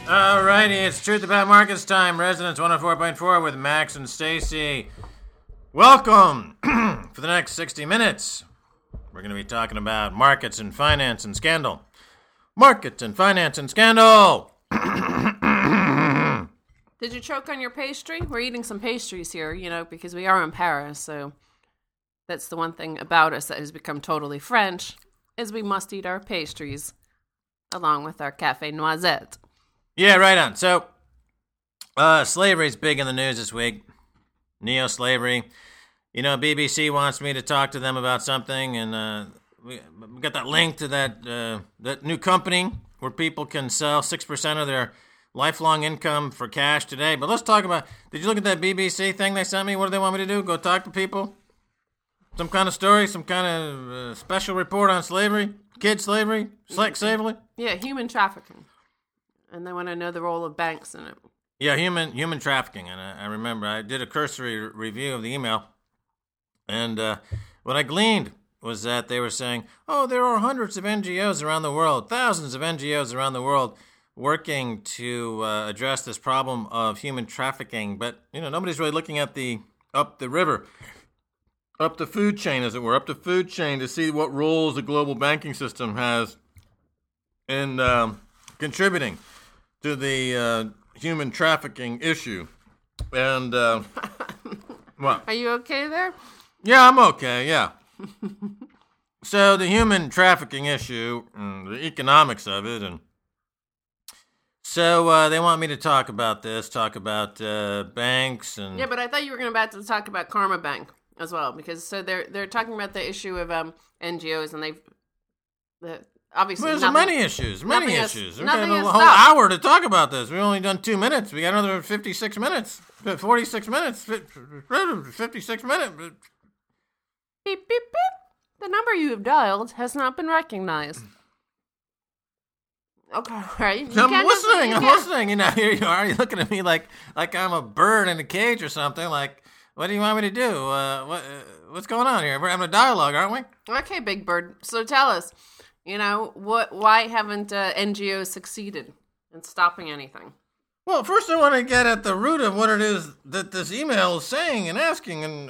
Alrighty, it's Truth About Markets time. Residence 104.4 with Max and Stacy. Welcome for the next 60 minutes. We're going to be talking about markets and finance and scandal. Markets and finance and scandal. Did you choke on your pastry? We're eating some pastries here, because we are in Paris, so that's the one thing about us that has become totally French, is we must eat our pastries along with our Café Noisette. Yeah, right on. So, slavery's big in the news this week. Neo-slavery. BBC wants me to talk to them about something, and we got that link to that new company where people can sell 6% of their lifelong income for cash today. But let's talk about, did you look at that BBC thing they sent me? What do they want me to do? Go talk to people? Some kind of story? Some kind of special report on slavery? Kid slavery? Sex slavery? Yeah, human trafficking. And they want to know the role of banks in it. Yeah, human trafficking. And I remember I did a cursory review of the email. And what I gleaned was that they were saying, there are hundreds of NGOs around the world, thousands of NGOs around the world working to address this problem of human trafficking. But, nobody's really looking at up the river, up the food chain, as it were, up the food chain to see what roles the global banking system has in contributing to the human trafficking issue. And, what? Are you okay there? Yeah, I'm okay, yeah. So the human trafficking issue, the economics of it, and so they want me to talk about this, talk about banks and... Yeah, but I thought you were about to talk about Karma Bank as well, because they're talking about the issue of NGOs, and obviously... Well, there's many issues. We've got a whole stopped. hour to talk about this. We've only done 2 minutes. We got another 56 minutes. 46 minutes. 56 minutes. Beep, beep, beep. The number you have dialed has not been recognized. Okay, right. I'm listening. Here you are. You're looking at me like I'm a bird in a cage or something. Like, what do you want me to do? What's going on here? We're having a dialogue, aren't we? Okay, Big Bird. So tell us, why haven't NGOs succeeded in stopping anything? Well, first I want to get at the root of what it is that this email is saying and asking, and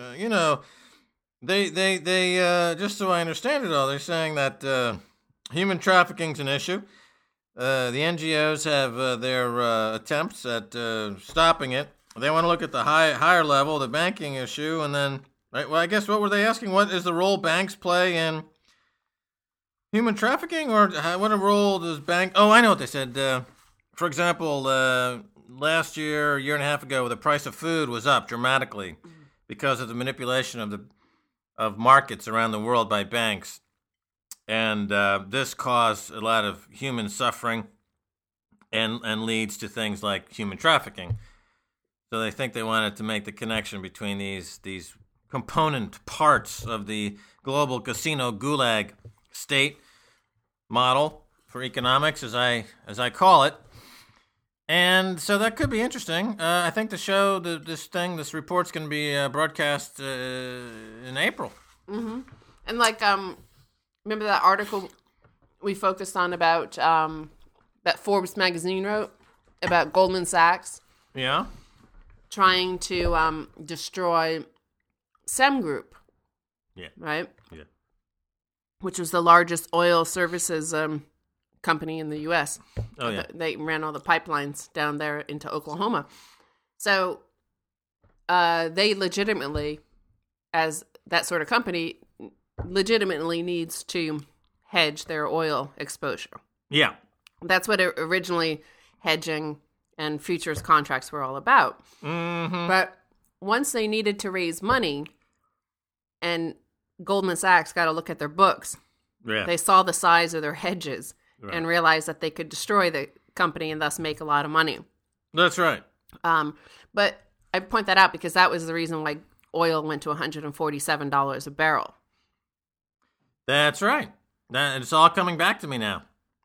They just so I understand it all, they're saying that human trafficking's an issue. The NGOs have their attempts at stopping it. They want to look at the higher level, the banking issue, and then, right? Well, I guess what were they asking? What is the role banks play in human trafficking, or what a role does bank? Oh, I know what they said. For example, last year, a year and a half ago, the price of food was up dramatically because of the manipulation of markets around the world by banks. And this caused a lot of human suffering and leads to things like human trafficking. So they think they wanted to make the connection between these component parts of the global casino gulag state model for economics, as I call it. And so that could be interesting. I think the show, this report's going to be broadcast in April. Mm-hmm. And remember that article we focused on about that Forbes magazine wrote about Goldman Sachs? Yeah. Trying to destroy SEM Group. Yeah. Right? Yeah. Which was the largest oil services company in the U.S. Oh, yeah. They ran all the pipelines down there into Oklahoma. So they legitimately, as that sort of company, legitimately needs to hedge their oil exposure. Yeah. That's what originally hedging and futures contracts were all about. Mm-hmm. But once they needed to raise money, and Goldman Sachs got to look at their books, they saw the size of their hedges and realized that they could destroy the company and thus make a lot of money. That's right. But I point that out because that was the reason why oil went to $147 a barrel. That's right. It's all coming back to me now.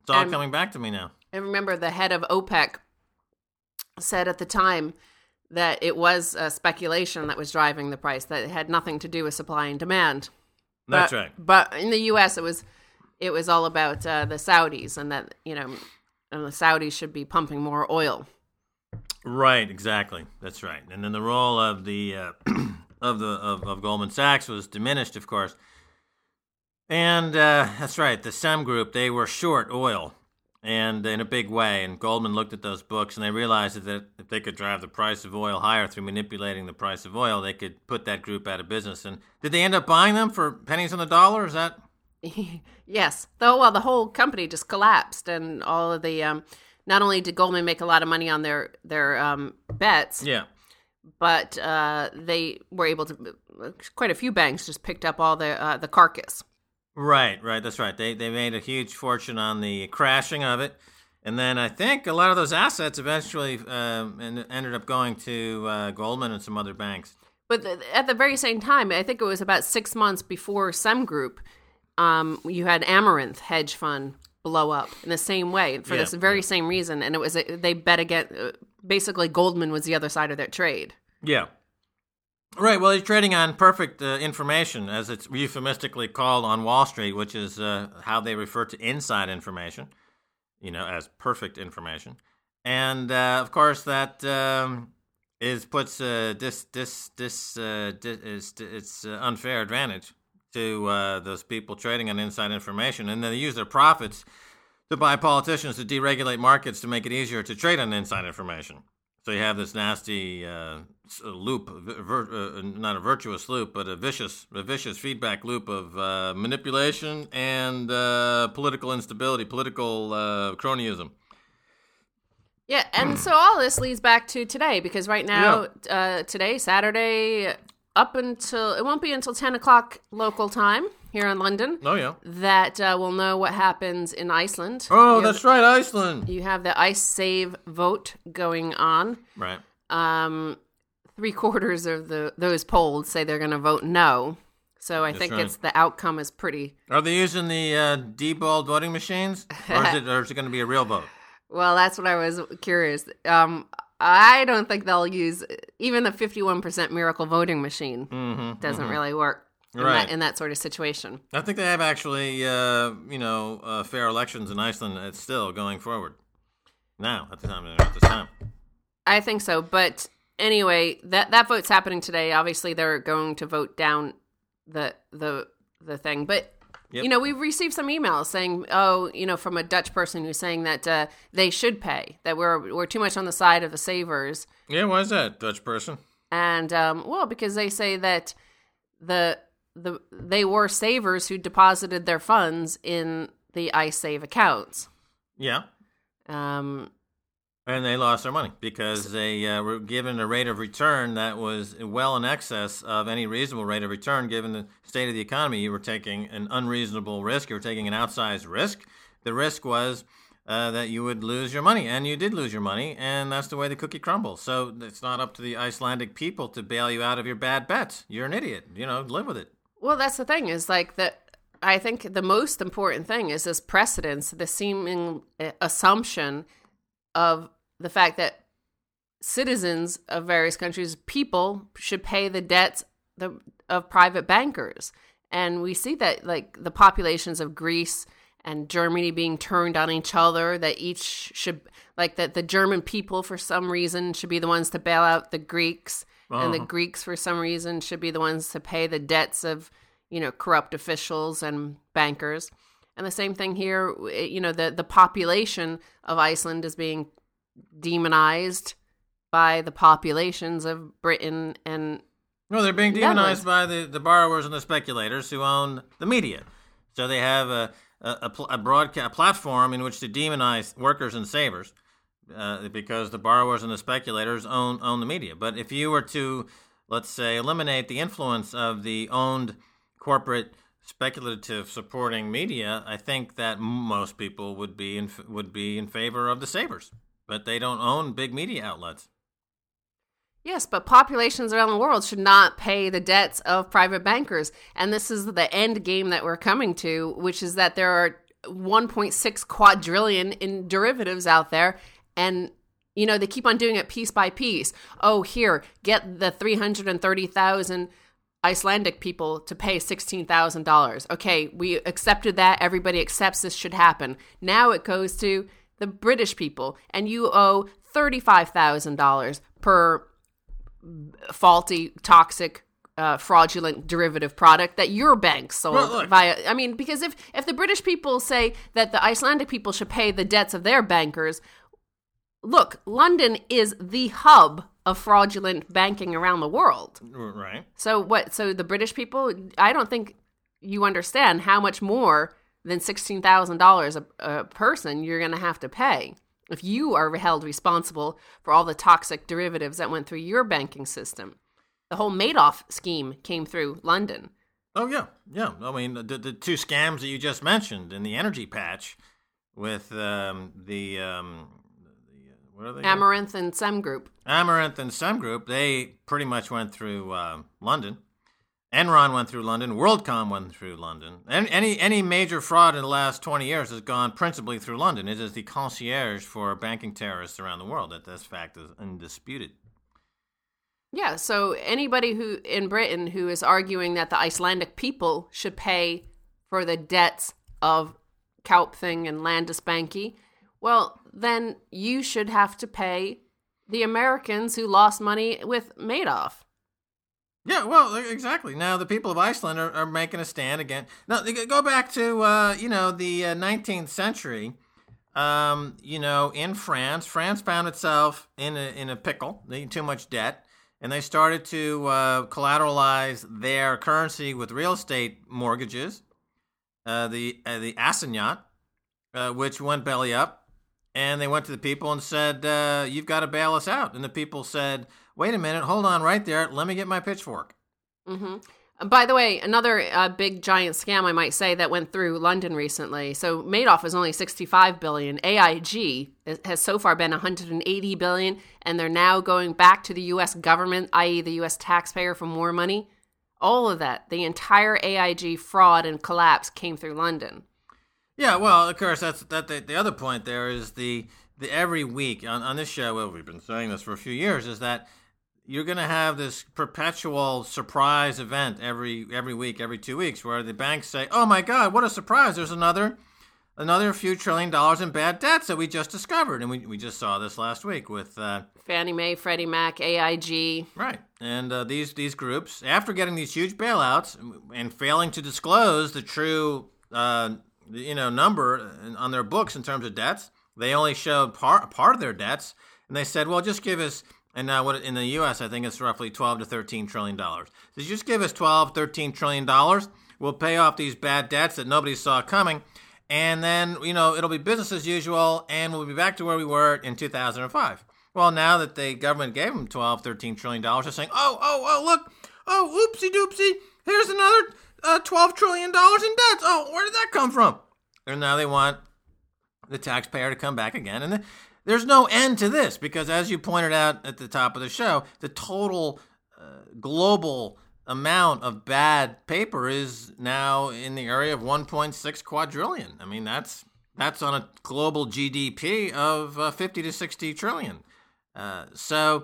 And remember, the head of OPEC said at the time that it was speculation that was driving the price, that it had nothing to do with supply and demand. That's right. But in the U.S., it was all about the Saudis, and that, and the Saudis should be pumping more oil. Right, exactly. That's right. And then the role of the of Goldman Sachs was diminished, of course. And that's right. The SEM Group, they were short oil, and in a big way. And Goldman looked at those books, and they realized that if they could drive the price of oil higher through manipulating the price of oil, they could put that group out of business. And did they end up buying them for pennies on the dollar? Is that? Yes. Well, the whole company just collapsed, and all of the not only did Goldman make a lot of money on their bets, Yeah. but they were able to. Quite a few banks just picked up all the carcass. Right. That's right. They made a huge fortune on the crashing of it, and then I think a lot of those assets eventually ended up going to Goldman and some other banks. But at the very same time, I think it was about 6 months before SEM Group, you had Amaranth hedge fund blow up in the same way for this very same reason, and it was they bet against. Basically, Goldman was the other side of that trade. Yeah. Right. Well, you're trading on perfect information, as it's euphemistically called on Wall Street, which is how they refer to inside information, as perfect information. And of course, that puts it's unfair advantage to those people trading on inside information, and then they use their profits to buy politicians to deregulate markets to make it easier to trade on inside information. So you have this nasty loop, not a virtuous loop, but a vicious feedback loop of manipulation and political instability, political cronyism. Yeah, and so all this leads back to today, because right now, today, Saturday, it won't be until 10 o'clock local time here in London. Oh, yeah. That we'll know what happens in Iceland. Oh, that's right, Iceland. You have the IceSave vote going on. Right. 3/4 of those polled say they're going to vote no. So I think right. the outcome is pretty. Are they using the deballed voting machines, or is it going to be a real vote? Well, that's what I was curious. I don't think they'll use even the 51% miracle voting machine. Doesn't really work in that sort of situation. I think they have actually, fair elections in Iceland. It's still going forward now at this time. I think so, but anyway, that vote's happening today. Obviously, they're going to vote down the thing, but. Yep. We've received some emails saying, from a Dutch person who's saying that they should pay, that we're too much on the side of the savers. Yeah, why is that, Dutch person? And because they say that they were savers who deposited their funds in the iSave accounts. Yeah. And they lost their money because they were given a rate of return that was well in excess of any reasonable rate of return given the state of the economy. You were taking an unreasonable risk. You were taking an outsized risk. The risk was that you would lose your money, and you did lose your money, and that's the way the cookie crumbles. So it's not up to the Icelandic people to bail you out of your bad bets. You're an idiot. Live with it. Well, that's the thing is I think the most important thing is this precedence, the seeming assumption of the fact that citizens of various countries, people, should pay the debts of private bankers. And we see that, like, the populations of Greece and Germany being turned on each other, that each should, like, that the German people, for some reason, should be the ones to bail out the Greeks, and the Greeks, for some reason, should be the ones to pay the debts of, corrupt officials and bankers. And the same thing here, the population of Iceland is being demonized by the populations of Britain and no, they're being demonized by the borrowers and the speculators who own the media. So they have a broadcast platform in which to demonize workers and savers because the borrowers and the speculators own the media. But if you were to, let's say, eliminate the influence of the owned corporate speculative supporting media, I think that most people would be in favor of the savers. But they don't own big media outlets. Yes, but populations around the world should not pay the debts of private bankers. And this is the end game that we're coming to, which is that there are 1.6 quadrillion in derivatives out there. And, they keep on doing it piece by piece. Oh, here, get the 330,000 Icelandic people to pay $16,000. Okay, we accepted that. Everybody accepts this should happen. Now it goes to the British people, and you owe $35,000 per faulty, toxic, fraudulent derivative product that your bank sold via. I mean, because if the British people say that the Icelandic people should pay the debts of their bankers, look, London is the hub of fraudulent banking around the world. Right. So what? So the British people, I don't think you understand how much more than $16,000 a person you're going to have to pay if you are held responsible for all the toxic derivatives that went through your banking system. The whole Madoff scheme came through London. Oh, yeah. Yeah. I mean, the two scams that you just mentioned in the energy patch with what are they? Amaranth and Sem Group. Amaranth and Sem Group, they pretty much went through London. Enron went through London. WorldCom went through London. And any major fraud in the last 20 years has gone principally through London. It is the concierge for banking terrorists around the world. That fact is undisputed. Yeah, so anybody who in Britain who is arguing that the Icelandic people should pay for the debts of Kaupthing and Landesbanki, well, then you should have to pay the Americans who lost money with Madoff. Yeah, well, exactly. Now, the people of Iceland are making a stand again. Now, go back to, the 19th century. In France. France found itself in a pickle, needing too much debt, and they started to collateralize their currency with real estate mortgages, the assignat, which went belly up, and they went to the people and said, you've got to bail us out. And the people said, wait a minute, hold on right there, let me get my pitchfork. Mm-hmm. By the way, another big giant scam, I might say, that went through London recently. So Madoff was only $65 billion. AIG has so far been $180 billion, and they're now going back to the U.S. government, i.e. the U.S. taxpayer, for more money. All of that, the entire AIG fraud and collapse came through London. Yeah, well, of course, that's the other point there is the every week on this show, well, we've been saying this for a few years, is that you're going to have this perpetual surprise event every week, every 2 weeks, where the banks say, oh my God, what a surprise, there's another few $1 trillion in bad debts that we just discovered. And we just saw this last week with Fannie Mae, Freddie Mac, AIG. Right. And these groups, after getting these huge bailouts and failing to disclose the true number on their books in terms of debts, they only showed part of their debts, and they said, well, just give us. And now, what in the U.S., I think it's roughly $12 to $13 trillion. So just give us $12, $13 trillion. We'll pay off these bad debts that nobody saw coming. And then, it'll be business as usual, and we'll be back to where we were in 2005. Well, now that the government gave them $12, $13 trillion, they're saying, look, oopsie doopsie, here's another $12 trillion in debts. Oh, where did that come from? And now they want the taxpayer to come back again. And there's no end to this because, as you pointed out at the top of the show, the total global amount of bad paper is now in the area of 1.6 quadrillion. I mean, that's on a global GDP of 50 to 60 trillion. So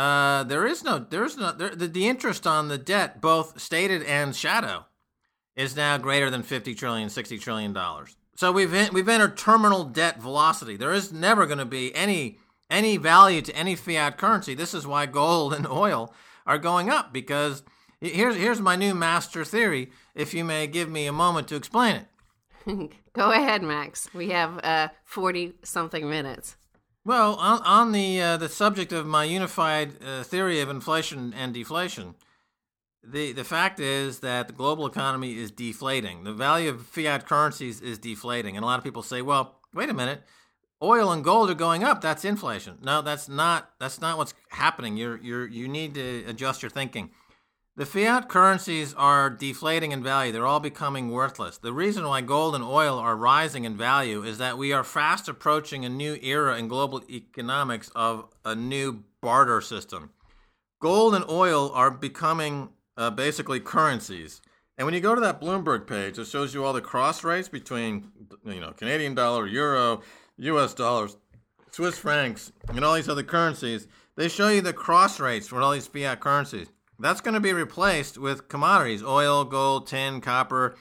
the interest on the debt, both stated and shadow, is now greater than 50 trillion, $60 trillion. So we've entered terminal debt velocity. There is never going to be any value to any fiat currency. This is why gold and oil are going up, because here's my new master theory, if you may give me a moment to explain it. Go ahead, Max. We have 40-something minutes. Well, on the subject of my unified theory of inflation and deflation, the fact is that the global economy is deflating. The value of fiat currencies is deflating. And a lot of people say, well, wait a minute, oil and gold are going up. That's inflation. No, that's not what's happening. You need to adjust your thinking. The fiat currencies are deflating in value. They're all becoming worthless. The reason why gold and oil are rising in value is that we are fast approaching a new era in global economics of a new barter system. Gold and oil are becoming basically currencies. And when you go to that Bloomberg page, it shows you all the cross rates between, Canadian dollar, euro, US dollars, Swiss francs, and all these other currencies. They show you the cross rates for all these fiat currencies. That's going to be replaced with commodities, oil, gold, tin, copper,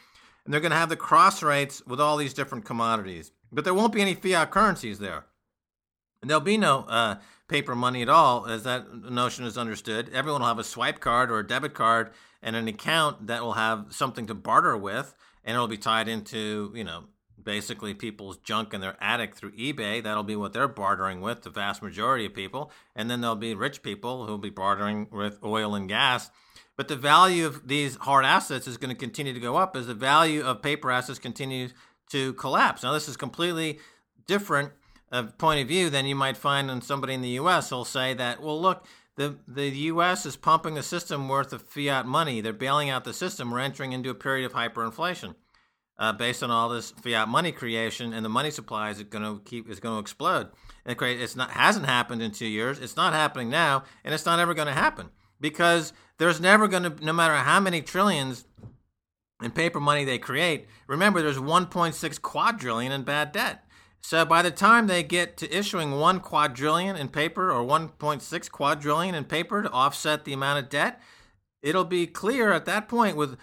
and they're going to have the cross rates with all these different commodities. But there won't be any fiat currencies there. And there'll be no paper money at all, as that notion is understood. Everyone will have a swipe card or a debit card and an account that will have something to barter with, and it'll be tied into, basically people's junk in their attic through eBay. That'll be what they're bartering with, the vast majority of people. And then there'll be rich people who'll be bartering with oil and gas. But the value of these hard assets is going to continue to go up as the value of paper assets continues to collapse. Now, this is completely different point of view than you might find in somebody in the U.S. who'll say that, well, look, the U.S. is pumping the system worth of fiat money. They're bailing out the system. We're entering into a period of hyperinflation based on all this fiat money creation, and the money supply is going to explode. And hasn't happened in 2 years. It's not happening now, and it's not ever going to happen because there's never going to, no matter how many trillions in paper money they create. Remember, there's 1.6 quadrillion in bad debt. So by the time they get to issuing 1 quadrillion in paper or 1.6 quadrillion in paper to offset the amount of debt, it'll be clear at that point with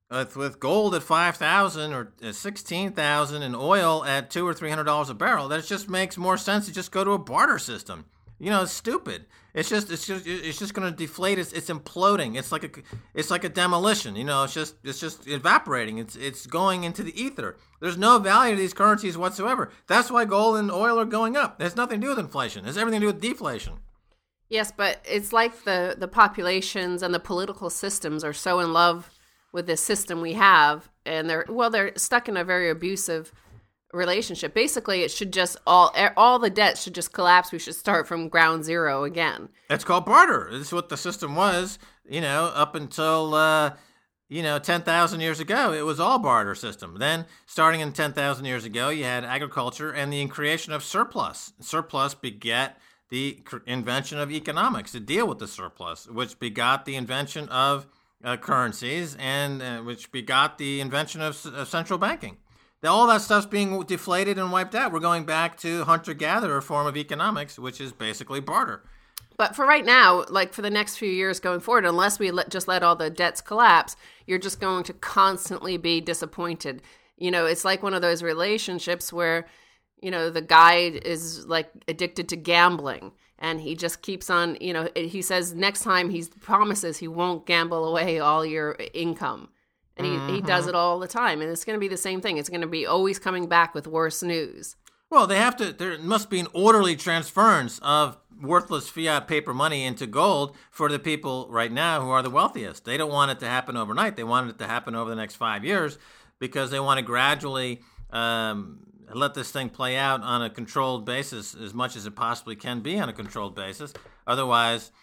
gold at 5,000 or 16,000 and oil at $200 or $300 a barrel that it just makes more sense to just go to a barter system. It's stupid. It's just going to deflate. It's imploding. It's like a demolition. It's just evaporating. It's going into the ether. There's no value to these currencies whatsoever. That's why gold and oil are going up. It has nothing to do with inflation. It has everything to do with deflation. Yes, but it's like the populations and the political systems are so in love with this system we have, and they're stuck in a very abusive relationship. Basically, it should just all the debt should just collapse. We should start from ground zero again. It's called barter. This is what the system was, up until 10,000 years ago. It was all barter system. Then, starting in 10,000 years ago, you had agriculture and the creation of surplus. Surplus begat the invention of economics to deal with the surplus, which begot the invention of currencies, and which begot the invention of central banking. All that stuff's being deflated and wiped out. We're going back to hunter-gatherer form of economics, which is basically barter. But for right now, like for the next few years going forward, unless we just let all the debts collapse, you're just going to constantly be disappointed. It's like one of those relationships where, the guy is like addicted to gambling. And he just keeps on, he says next time he promises he won't gamble away all your income. And he does it all the time. And it's going to be the same thing. It's going to be always coming back with worse news. Well, there must be an orderly transference of worthless fiat paper money into gold for the people right now who are the wealthiest. They don't want it to happen overnight. They want it to happen over the next 5 years because they want to gradually let this thing play out on a controlled basis as much as it possibly can be on a controlled basis. Otherwise,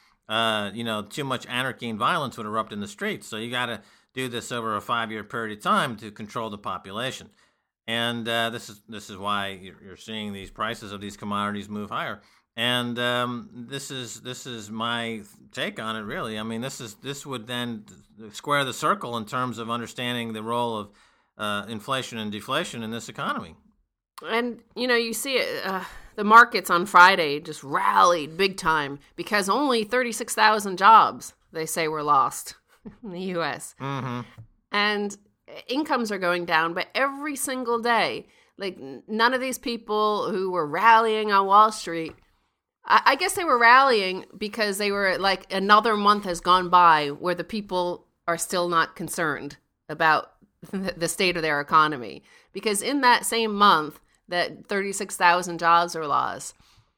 too much anarchy and violence would erupt in the streets. So you got to do this over a 5-year period of time to control the population. And this is why you're seeing these prices of these commodities move higher. And this is my take on it, really. I mean, this would then square the circle in terms of understanding the role of inflation and deflation in this economy. And, you see it, the markets on Friday just rallied big time because only 36,000 jobs, they say, were lost in the U.S. Mm-hmm. And incomes are going down, but every single day, like none of these people who were rallying on Wall Street, I guess they were rallying because they were like another month has gone by where the people are still not concerned about the state of their economy. Because in that same month that 36,000 jobs were lost,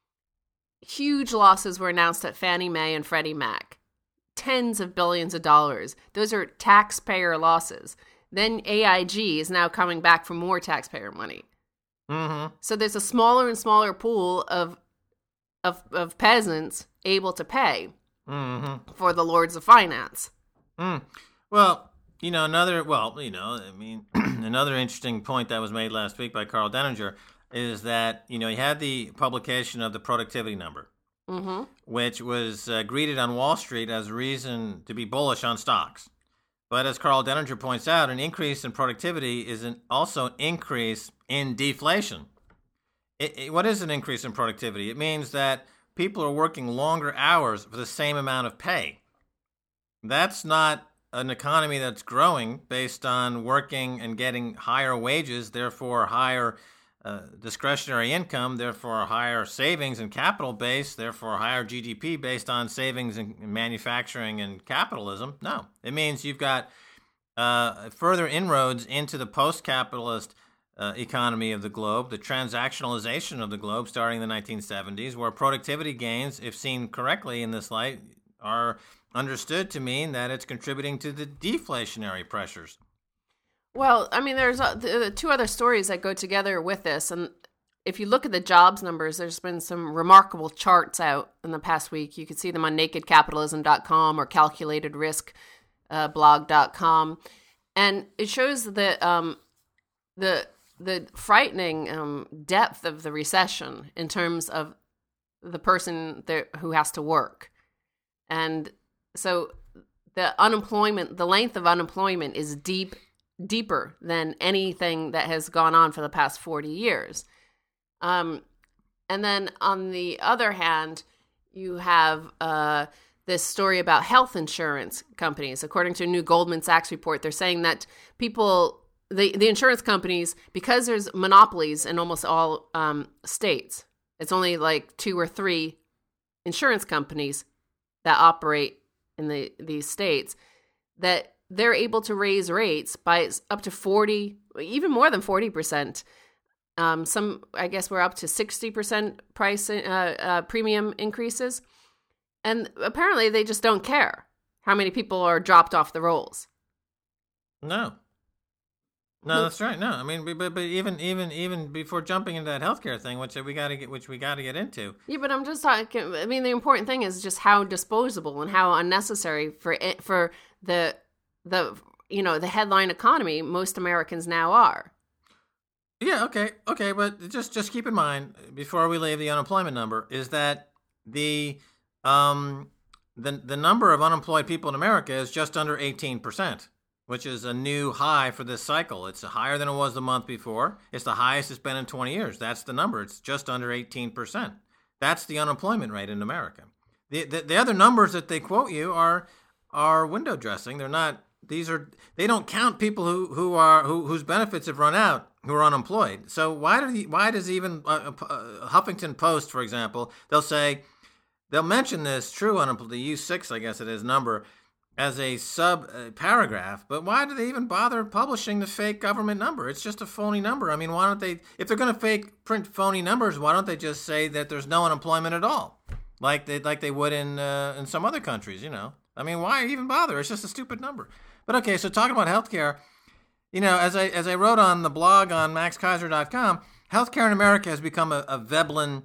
huge losses were announced at Fannie Mae and Freddie Mac. Tens of billions of dollars. Those are taxpayer losses. Then AIG is now coming back for more taxpayer money. Mm-hmm. So there's a smaller and smaller pool of peasants able to pay for the lords of finance. Well, another interesting point that was made last week by Carl Denninger is that, he had the publication of the productivity number, which was greeted on Wall Street as a reason to be bullish on stocks. But as Carl Denninger points out, an increase in productivity is also an increase in deflation. What is an increase in productivity? It means that people are working longer hours for the same amount of pay. That's not an economy that's growing based on working and getting higher wages, therefore higher discretionary income, therefore higher savings and capital base, therefore higher GDP based on savings in manufacturing and capitalism. No, it means you've got further inroads into the post-capitalist economy of the globe, the transactionalization of the globe starting in the 1970s, where productivity gains, if seen correctly in this light, are understood to mean that it's contributing to the deflationary pressures. Well, I mean, there's two other stories that go together with this. And if you look at the jobs numbers, there's been some remarkable charts out in the past week. You can see them on nakedcapitalism.com or calculatedriskblog.com. And it shows that the frightening depth of the recession in terms of the person who has to work. And so the length of unemployment is deeper than anything that has gone on for the past 40 years. And then on the other hand, you have this story about health insurance companies. According to a new Goldman Sachs report, they're saying that the insurance companies, because there's monopolies in almost all states, it's only like 2 or 3 insurance companies that operate in these states, that they're able to raise rates by up to 40, even more than 40%. I guess we're up to 60% price premium increases. And apparently they just don't care how many people are dropped off the rolls. No, that's right. No, I mean, but even before jumping into that healthcare thing, which we got to get into. Yeah, but I'm just talking. I mean, the important thing is just how disposable and how unnecessary for the headline economy most Americans now are. Yeah. Okay, but just keep in mind before we leave the unemployment number is that the number of unemployed people in America is just under 18%. Which is a new high for this cycle. It's higher than it was the month before. It's the highest it's been in 20 years. That's the number. It's just under 18%. That's the unemployment rate in America. The other numbers that they quote you are window dressing. They're not. They don't count people whose benefits have run out, who are unemployed. So why does even Huffington Post, for example, they'll mention this true unemployment, the U6, I guess it is, number, as a sub-paragraph, but why do they even bother publishing the fake government number? It's just a phony number. I mean, why don't they, if they're going to print phony numbers, why don't they just say that there's no unemployment at all, like they would in some other countries, I mean, why even bother? It's just a stupid number. But okay, so talking about healthcare, as I wrote on the blog on maxkaiser.com, healthcare in America has become a Veblen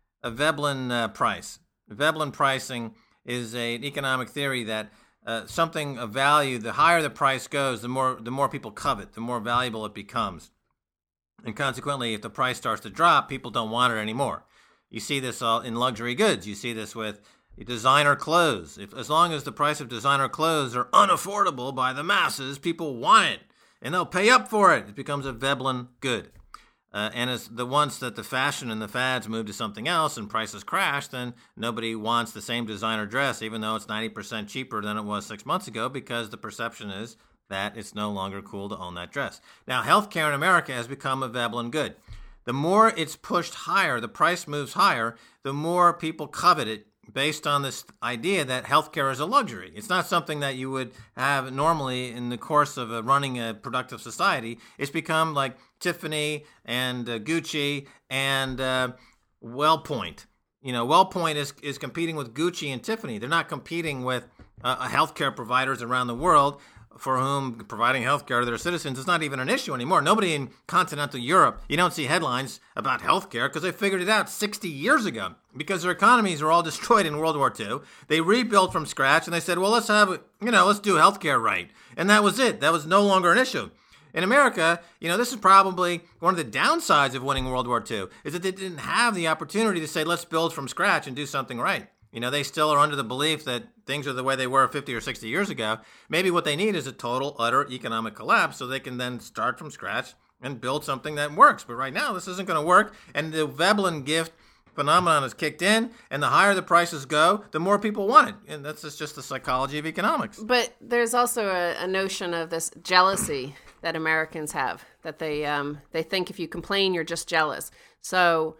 price. Veblen pricing is an economic theory that something of value, the higher the price goes, the more people covet, the more valuable it becomes. And consequently, if the price starts to drop, people don't want it anymore. You see this all in luxury goods. You see this with designer clothes. As long as the price of designer clothes are unaffordable by the masses, people want it, and they'll pay up for it. It becomes a Veblen good. And as once that the fashion and the fads move to something else and prices crash, then nobody wants the same designer dress, even though it's 90% cheaper than it was 6 months ago, because the perception is that it's no longer cool to own that dress. Now, healthcare in America has become a Veblen good. The more it's pushed higher, the price moves higher, the more people covet it based on this idea that healthcare is a luxury. It's not something that you would have normally in the course of running a productive society. It's become like Tiffany and Gucci and WellPoint. WellPoint is competing with Gucci and Tiffany. They're not competing with healthcare providers around the world for whom providing healthcare to their citizens is not even an issue anymore. Nobody in continental Europe, you don't see headlines about healthcare because they figured it out 60 years ago because their economies were all destroyed in World War II. They rebuilt from scratch and they said, well, let's do healthcare right. And that was it. That was no longer an issue. In America, this is probably one of the downsides of winning World War II, is that they didn't have the opportunity to say, let's build from scratch and do something right. They still are under the belief that things are the way they were 50 or 60 years ago. Maybe what they need is a total, utter economic collapse so they can then start from scratch and build something that works. But right now, this isn't going to work. And the Veblen gift phenomenon is kicked in, and the higher the prices go, the more people want it. And that's just the psychology of economics. But there's also a notion of this jealousy that Americans have, that they think if you complain, you're just jealous. So,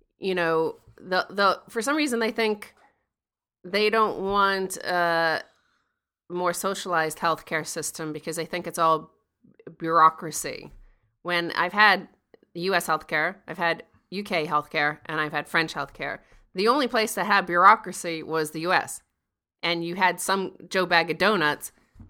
the for some reason they think they don't want a more socialized healthcare system because they think it's all bureaucracy. When I've had U.S. healthcare, I've had UK healthcare, and I've had French healthcare. The only place that had bureaucracy was the U.S. And you had some Joe Bag of Donuts,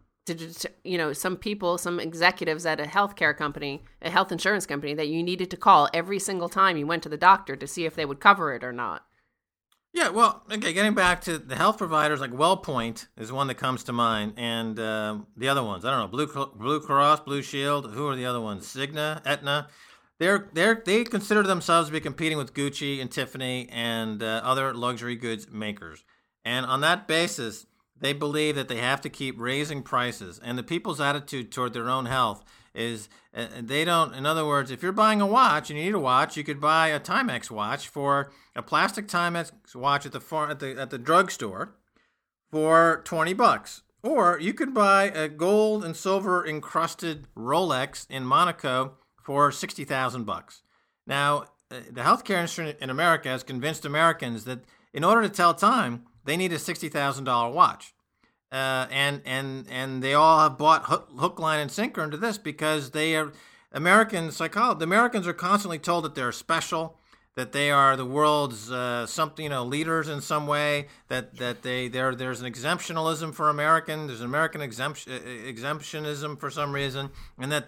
some people, some executives at a healthcare company, a health insurance company, that you needed to call every single time you went to the doctor to see if they would cover it or not. Yeah, well, okay, getting back to the health providers, like WellPoint is one that comes to mind, and the other ones, I don't know, Blue Cross, Blue Shield, who are the other ones? Cigna, Aetna. They consider themselves to be competing with Gucci and Tiffany and other luxury goods makers. And on that basis, they believe that they have to keep raising prices. And the people's attitude toward their own health is they don't, in other words, if you're buying a watch and you need a watch, you could buy a Timex watch for a plastic Timex watch at the drugstore for $20. Or you could buy a gold and silver encrusted Rolex in Monaco for $60,000. Now, the healthcare industry in America has convinced Americans that in order to tell time, they need a $60,000 watch. And they all have bought hook, line, and sinker into this because they are American psychology. The Americans are constantly told that they're special, that they are the world's leaders in some way. That there's an exemptionalism for American. There's an American exemptionism for some reason, and that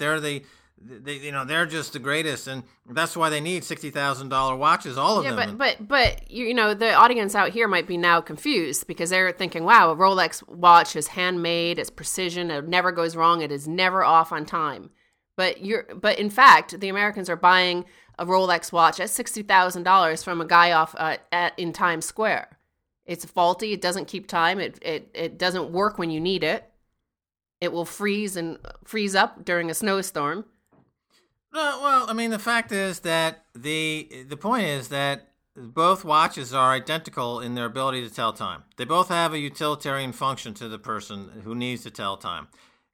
they're just the greatest, and that's why they need $60,000 watches, all of them. Yeah, but the audience out here might be now confused because they're thinking, wow, a Rolex watch is handmade, it's precision, it never goes wrong, it is never off on time. But in fact, the Americans are buying a Rolex watch at $60,000 from a guy off in Times Square. It's faulty, it doesn't keep time, it doesn't work when you need it. It will freeze up during a snowstorm. Well, I mean, the fact is that the point is that both watches are identical in their ability to tell time. They both have a utilitarian function to the person who needs to tell time.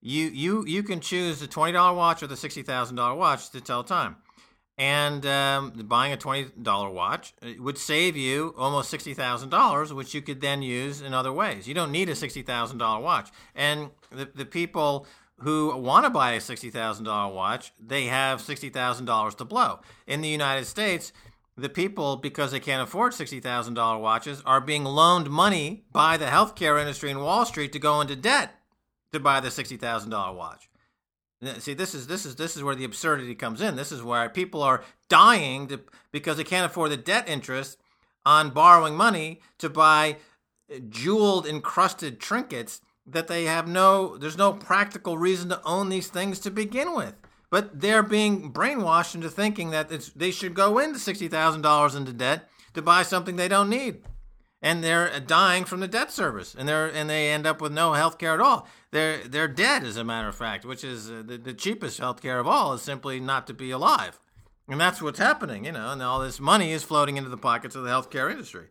You can choose the $20 watch or the $60,000 watch to tell time. And buying a $20 watch would save you almost $60,000, which you could then use in other ways. You don't need a $60,000 watch. And the people who want to buy a $60,000 watch, they have $60,000 to blow. In the United States, the people, because they can't afford $60,000 watches, are being loaned money by the healthcare industry in Wall Street to go into debt to buy the $60,000 watch. See, this is where the absurdity comes in. This is where people are dying because they can't afford the debt interest on borrowing money to buy jeweled, encrusted trinkets that there's no practical reason to own these things to begin with. But they're being brainwashed into thinking that they should go into $60,000 into debt to buy something they don't need. And they're dying from the debt service, and they end up with no health care at all. They're dead, as a matter of fact, which is the cheapest health care of all, is simply not to be alive. And that's what's happening, and all this money is floating into the pockets of the healthcare industry.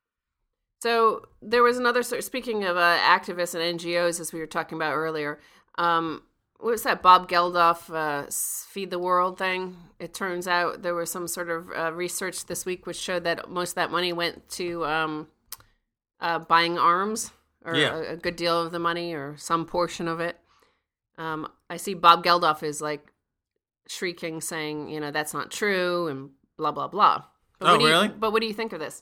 So there was another, speaking of activists and NGOs, as we were talking about earlier, what was that Bob Geldof Feed the World thing? It turns out there was some sort of research this week which showed that most of that money went to buying arms, or a good deal of the money, or some portion of it. I see Bob Geldof is like shrieking, saying, that's not true, and blah, blah, blah. But really? But what do you think of this?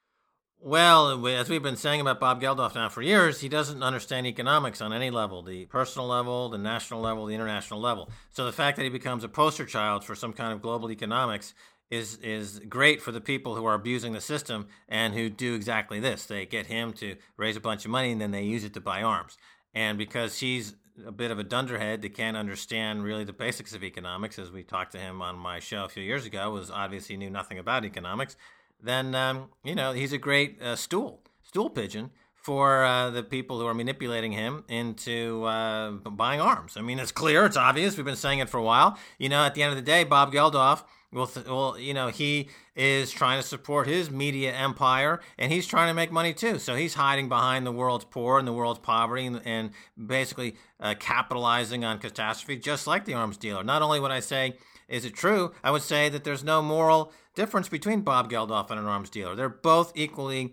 Well, as we've been saying about Bob Geldof now for years, he doesn't understand economics on any level, the personal level, the national level, the international level. So the fact that he becomes a poster child for some kind of global economics is great for the people who are abusing the system and who do exactly this. They get him to raise a bunch of money, and then they use it to buy arms. And because he's a bit of a dunderhead that can't understand really the basics of economics, as we talked to him on my show a few years ago, was obviously knew nothing about economics, then, he's a great stool pigeon for the people who are manipulating him into buying arms. I mean, it's clear, it's obvious. We've been saying it for a while. At the end of the day, Bob Geldof he is trying to support his media empire, and he's trying to make money too. So he's hiding behind the world's poor and the world's poverty, and basically capitalizing on catastrophe, just like the arms dealer. Not only would I say, is it true, I would say that there's no moral difference between Bob Geldof and an arms dealer. They're both equally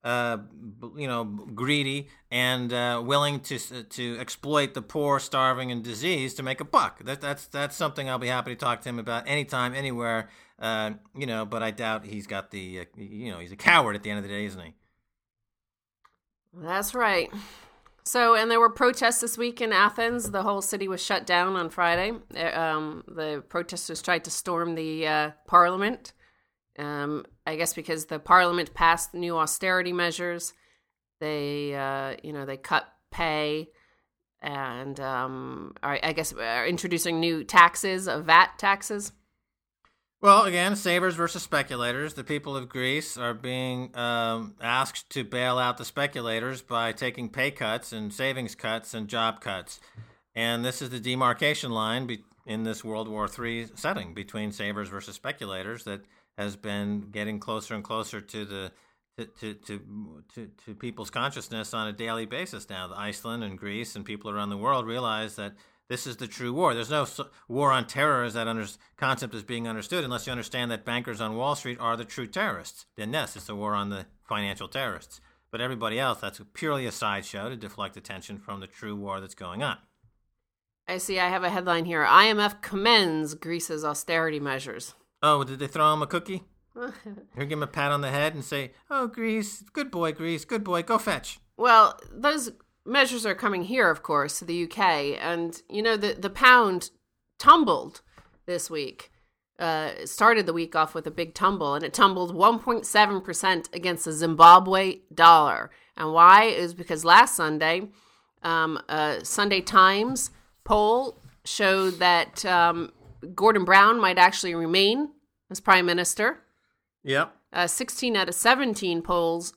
greedy and willing to exploit the poor, starving, and diseased to make a buck. That's something I'll be happy to talk to him about anytime, anywhere. But I doubt he's got the he's a coward at the end of the day, isn't he? That's right. So, and there were protests this week in Athens. The whole city was shut down on Friday. The protesters tried to storm the parliament. I guess because the parliament passed new austerity measures, they cut pay, and are introducing new taxes, VAT taxes. Well, again, savers versus speculators. The people of Greece are being asked to bail out the speculators by taking pay cuts and savings cuts and job cuts, and this is the demarcation line in this World War III setting between savers versus speculators that has been getting closer and closer to people's consciousness on a daily basis now. Iceland and Greece and people around the world realize that this is the true war. There's no war on terror as that concept is being understood unless you understand that bankers on Wall Street are the true terrorists. Then yes, it's a war on the financial terrorists. But everybody else, that's purely a sideshow to deflect attention from the true war that's going on. I see. I have a headline here. IMF commends Greece's austerity measures. Oh, did they throw him a cookie? Or give him a pat on the head and say, "Oh, Greece, good boy, go fetch." Well, those measures are coming here, of course, to the UK. And, the pound tumbled this week. It started the week off with a big tumble, and it tumbled 1.7% against the Zimbabwe dollar. And why? Is because last Sunday, Sunday Times poll showed that Gordon Brown might actually remain as prime minister. Yep. 16 out of 17 polls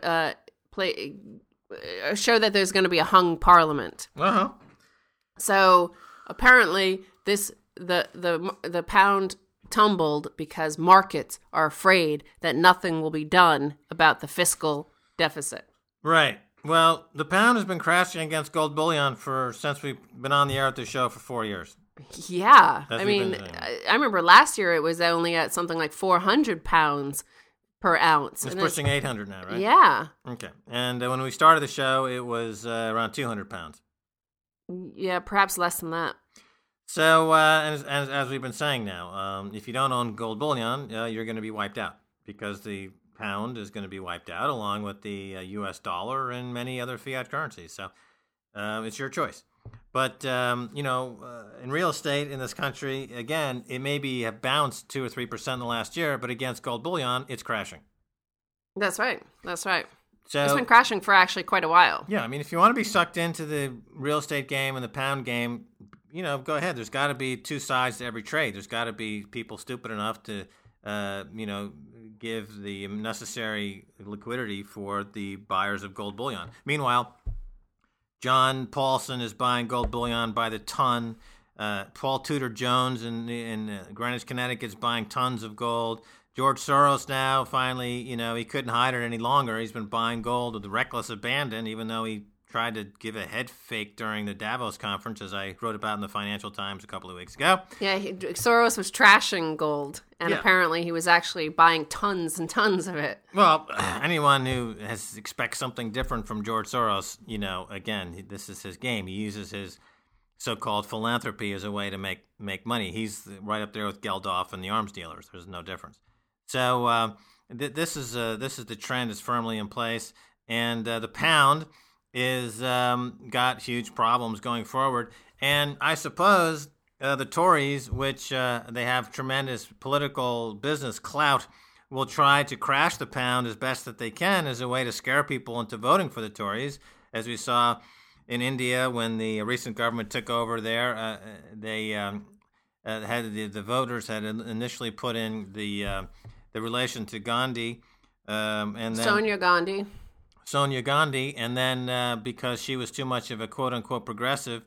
show that there's going to be a hung parliament. Uh-huh. So apparently the pound tumbled because markets are afraid that nothing will be done about the fiscal deficit. Right. Well, the pound has been crashing against gold bullion since we've been on the air at the show for 4 years. Yeah. I remember last year it was only at something like 400 pounds per ounce. It's pushing 800 now, right? Yeah. Okay. And when we started the show, it was around 200 pounds. Yeah, perhaps less than that. So, as we've been saying now, if you don't own gold bullion, you're going to be wiped out because the pound is going to be wiped out along with the U.S. dollar and many other fiat currencies. So, it's your choice. But, in real estate in this country, again, it maybe have bounced 2 or 3% in the last year, but against gold bullion, it's crashing. That's right. So, it's been crashing for actually quite a while. Yeah, if you want to be sucked into the real estate game and the pound game, go ahead. There's got to be two sides to every trade. There's got to be people stupid enough to, give the necessary liquidity for the buyers of gold bullion. Meanwhile, John Paulson is buying gold bullion by the ton. Paul Tudor Jones in Greenwich, Connecticut is buying tons of gold. George Soros now finally, he couldn't hide it any longer. He's been buying gold with reckless abandon, even though he tried to give a head fake during the Davos conference, as I wrote about in the Financial Times a couple of weeks ago. Yeah, Soros was trashing gold, and apparently he was actually buying tons and tons of it. Well, anyone who expects something different from George Soros, again, this is his game. He uses his so-called philanthropy as a way to make money. He's right up there with Geldof and the arms dealers. There's no difference. So this is the trend is firmly in place, and the pound is got huge problems going forward. And I suppose the Tories, which they have tremendous political business clout, will try to crash the pound as best that they can as a way to scare people into voting for the Tories. As we saw in India when the recent government took over there, they had the voters had initially put in the relation to Gandhi, and then Sonia Gandhi, and then because she was too much of a quote-unquote progressive,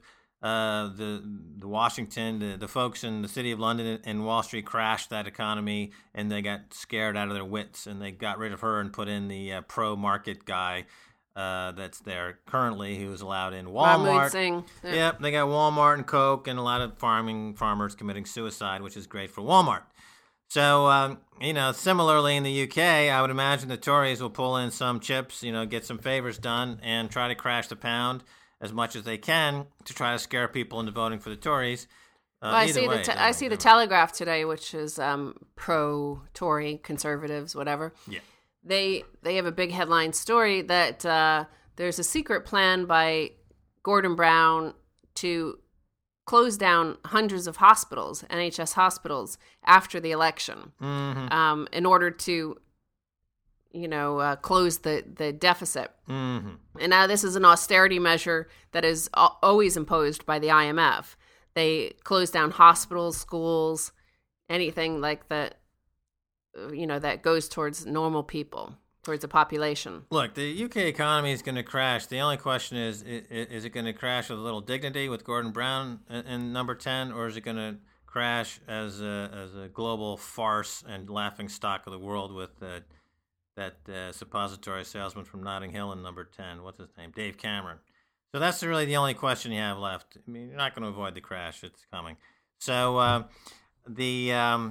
the Washington, the folks in the city of London and Wall Street crashed that economy, and they got scared out of their wits, and they got rid of her and put in the pro-market guy that's there currently, who's allowed in Walmart. Mahmood Singh. Yeah. Yep, they got Walmart and Coke and a lot of farmers committing suicide, which is great for Walmart. So, similarly in the UK, I would imagine the Tories will pull in some chips, get some favors done, and try to crash the pound as much as they can to try to scare people into voting for the Tories. Well, I see the Telegraph today, which is pro-Tory, conservatives, whatever. Yeah. They have a big headline story that there's a secret plan by Gordon Brown to close down hundreds of hospitals, NHS hospitals, after the election, in order to close the deficit. Mm-hmm. And now this is an austerity measure that is always imposed by the IMF. They close down hospitals, schools, anything like that, that goes towards normal people, towards the population. Look, the UK economy is going to crash. The only question is it going to crash with a little dignity with Gordon Brown in number 10, or is it going to crash as a global farce and laughing stock of the world with that suppository salesman from Notting Hill in number 10. What's his name? Dave Cameron. So that's really the only question you have left. I mean, you're not going to avoid the crash. It's coming. So the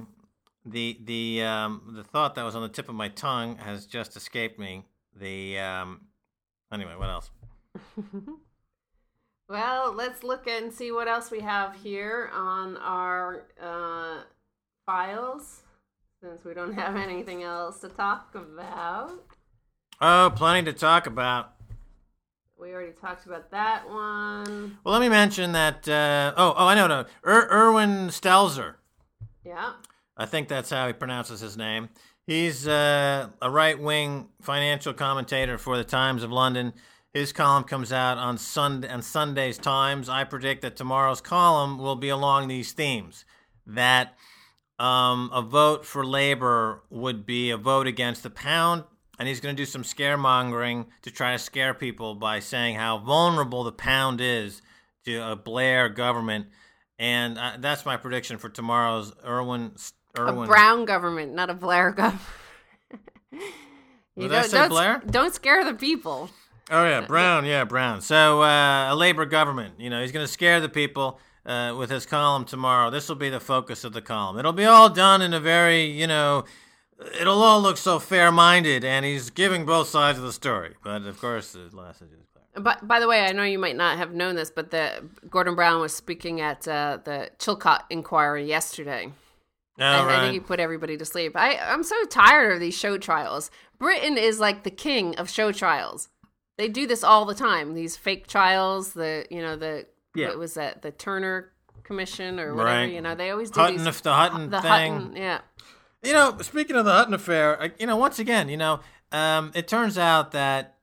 thought that was on the tip of my tongue has just escaped me. Anyway, what else? Well, let's look and see what else we have here on our files, since we don't have anything else to talk about. Oh, plenty to talk about. We already talked about that one. Well, let me mention that. I know. Erwin Stelzer. Yeah. I think that's how he pronounces his name. He's a right-wing financial commentator for the Times of London. His column comes out on Sunday's Times. I predict that tomorrow's column will be along these themes. That a vote for Labour would be a vote against the pound, and he's going to do some scaremongering to try to scare people by saying how vulnerable the pound is to a Blair government. And that's my prediction for tomorrow's Erwin. A Brown government, not a Blair government. Did I say Blair? Don't scare the people. Oh, yeah, Brown. Yeah, Brown. So a Labour government. He's going to scare the people with his column tomorrow. This will be the focus of the column. It'll be all done in a very, it'll all look so fair-minded, and he's giving both sides of the story. But, of course, the last is Blair. But, by the way, I know you might not have known this, but Gordon Brown was speaking at the Chilcot inquiry yesterday. Oh, right. I think he put everybody to sleep. I'm so tired of these show trials. Britain is like the king of show trials. They do this all the time. These fake trials, what was that? The Turner Commission or whatever. Right. They always do the Hutton the thing. Hutton, yeah. Speaking of the Hutton affair, once again, it turns out that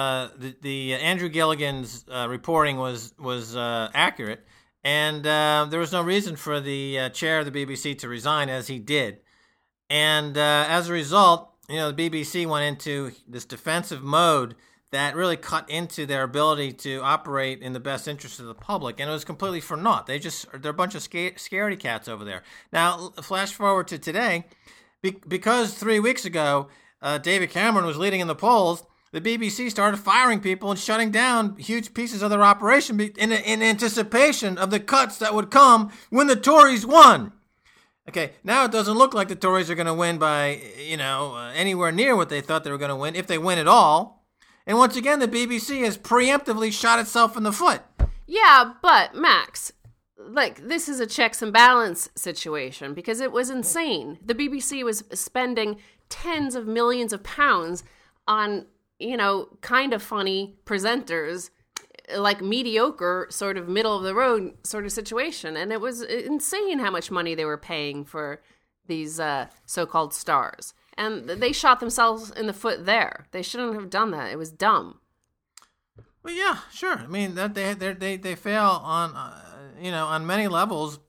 the Andrew Gilligan's reporting was accurate, and there was no reason for the chair of the BBC to resign, as he did. And as a result, the BBC went into this defensive mode that really cut into their ability to operate in the best interest of the public, and it was completely for naught. They're a bunch of scaredy cats over there. Now, flash forward to today, because 3 weeks ago David Cameron was leading in the polls, the BBC started firing people and shutting down huge pieces of their operation in anticipation of the cuts that would come when the Tories won. Okay, now it doesn't look like the Tories are going to win by, anywhere near what they thought they were going to win, if they win at all. And once again, the BBC has preemptively shot itself in the foot. Yeah, but, Max, this is a checks and balance situation, because it was insane. The BBC was spending tens of millions of pounds on, kind of funny presenters, like mediocre, sort of middle of the road sort of situation. And it was insane how much money they were paying for these so-called stars. And they shot themselves in the foot there. They shouldn't have done that. It was dumb. Well, yeah, sure. I mean, that they fail on, on many levels.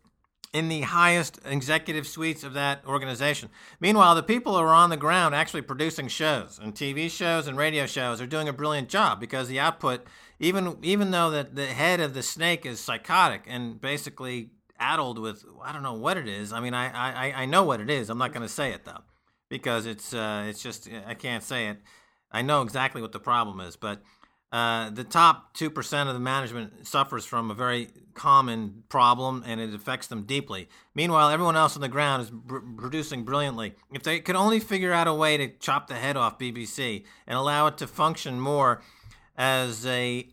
in the highest executive suites of that organization. Meanwhile, the people who are on the ground actually producing shows and TV shows and radio shows are doing a brilliant job because the output, even though that the head of the snake is psychotic and basically addled with, I don't know what it is. I mean, I know what it is. I'm not going to say it though, because it's just, I can't say it. I know exactly what the problem is, but the top 2% of the management suffers from a very common problem, and it affects them deeply. Meanwhile, everyone else on the ground is producing brilliantly. If they could only figure out a way to chop the head off BBC and allow it to function more as a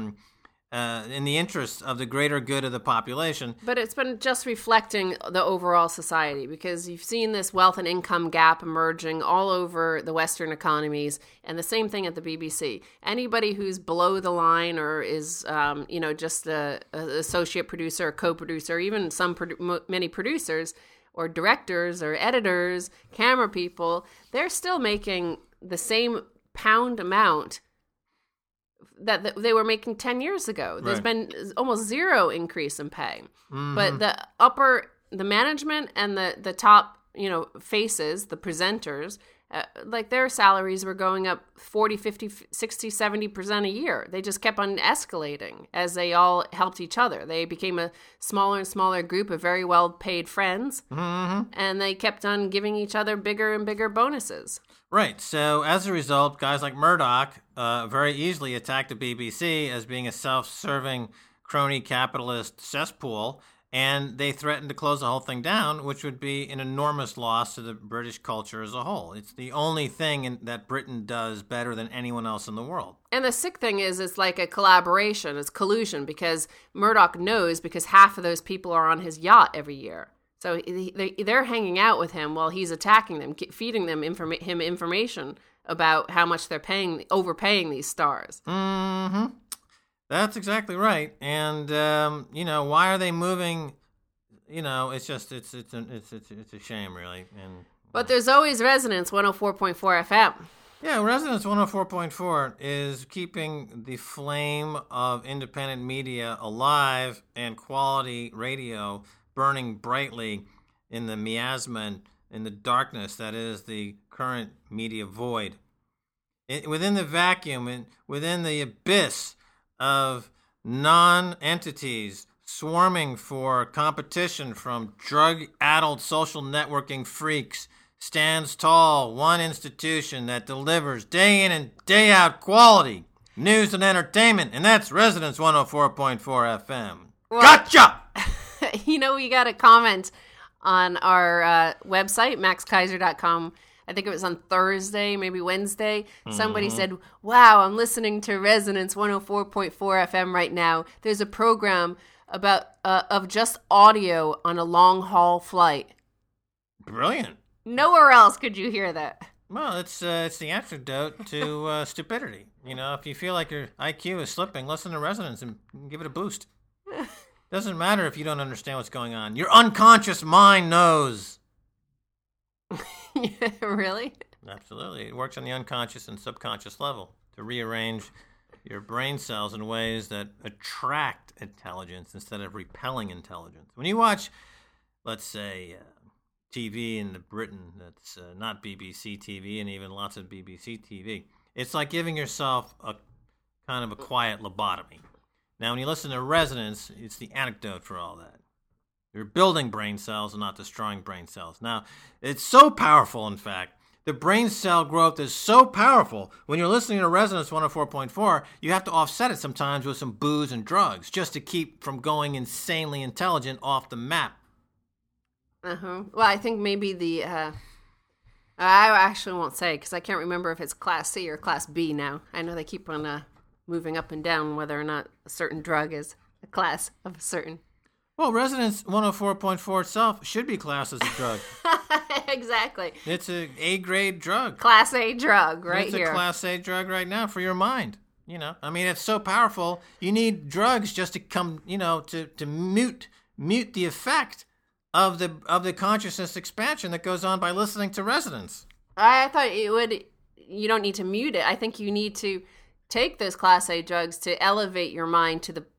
in the interest of the greater good of the population. But it's been just reflecting the overall society, because you've seen this wealth and income gap emerging all over the Western economies, and the same thing at the BBC. Anybody who's below the line or is, just a associate producer, or co-producer, even many producers or directors or editors, camera people, they're still making the same pound amount that they were making 10 years ago. There's been almost zero increase in pay. Mm-hmm. But the management and the top, faces, the presenters, their salaries were going up 40, 50, 60, 70% a year. They just kept on escalating as they all helped each other. They became a smaller and smaller group of very well-paid friends, mm-hmm. and they kept on giving each other bigger and bigger bonuses. Right. So as a result, guys like Murdoch very easily attacked the BBC as being a self-serving crony capitalist cesspool, and they threatened to close the whole thing down, which would be an enormous loss to the British culture as a whole. It's the only thing that Britain does better than anyone else in the world. And the sick thing is, it's like a collaboration, it's collusion, because Murdoch knows, because half of those people are on his yacht every year. So they're hanging out with him while he's attacking them, feeding them information about how much they're overpaying these stars. Mm-hmm. That's exactly right. And why are they moving? It's just it's a shame, really. But there's always Resonance 104.4 FM. Yeah, Resonance 104.4 is keeping the flame of independent media alive and quality radio burning brightly in the miasma, in the darkness that is the current media void. Within the vacuum and within the abyss of non-entities swarming for competition from drug-addled social networking freaks, stands tall one institution that delivers day in and day out quality news and entertainment, and that's Resonance 104.4 FM. Well, gotcha! We got a comment on our website, maxkaiser.com. I think it was on Thursday, maybe Wednesday. Mm-hmm. Somebody said, wow, I'm listening to Resonance 104.4 FM right now. There's a program about of just audio on a long-haul flight. Brilliant. Nowhere else could you hear that. Well, it's the antidote to stupidity. If you feel like your IQ is slipping, listen to Resonance and give it a boost. Doesn't matter if you don't understand what's going on. Your unconscious mind knows. Really? Absolutely. It works on the unconscious and subconscious level to rearrange your brain cells in ways that attract intelligence instead of repelling intelligence. When you watch, let's say, TV in Britain that's not BBC TV, and even lots of BBC TV, it's like giving yourself a kind of a quiet lobotomy. Now, when you listen to Resonance, it's the antidote for all that. You're building brain cells and not destroying brain cells. Now, it's so powerful, in fact. The brain cell growth is so powerful. When you're listening to Resonance 104.4, you have to offset it sometimes with some booze and drugs just to keep from going insanely intelligent off the map. Uh-huh. Well, I think maybe I actually won't say, because I can't remember if it's Class C or Class B now. I know they keep on moving up and down whether or not a certain drug is a class of a certain. Well, Resonance 104.4 itself should be classed as a drug. Exactly. It's an A-grade drug. Class A drug here. It's a Class A drug right now for your mind. It's so powerful. You need drugs just to come, to mute the effect of the consciousness expansion that goes on by listening to Resonance. I thought you don't need to mute it. I think you need to take those Class A drugs to elevate your mind to